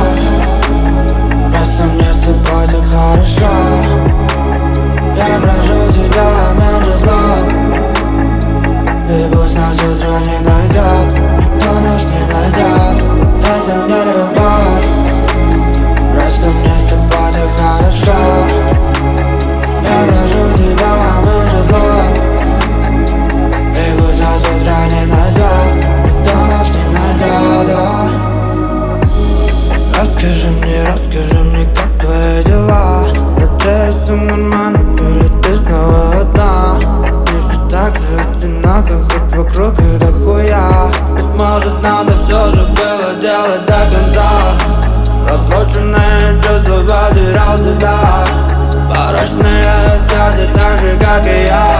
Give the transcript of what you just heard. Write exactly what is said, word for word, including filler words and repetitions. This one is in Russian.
Просто мне с тобой так хорошо. Я прошу тебя, меньше зла. И пусть нас утро не найдет, никто нас не найдет. Это не любовь. Просто мне с тобой так хорошо. Я прошу тебя, меньше зла. И пусть нас утро не найдет, никто нас не найдет, а. Расскажи мне, расскажи мне, как твои дела. Надеюсь, все нормально, или ты снова одна? Мне все так же одинако, хоть вокруг и дохуя. Быть может, надо все же было делать до конца. Просроченные чувства, потерял себя. Порочные связи, так же, как и я.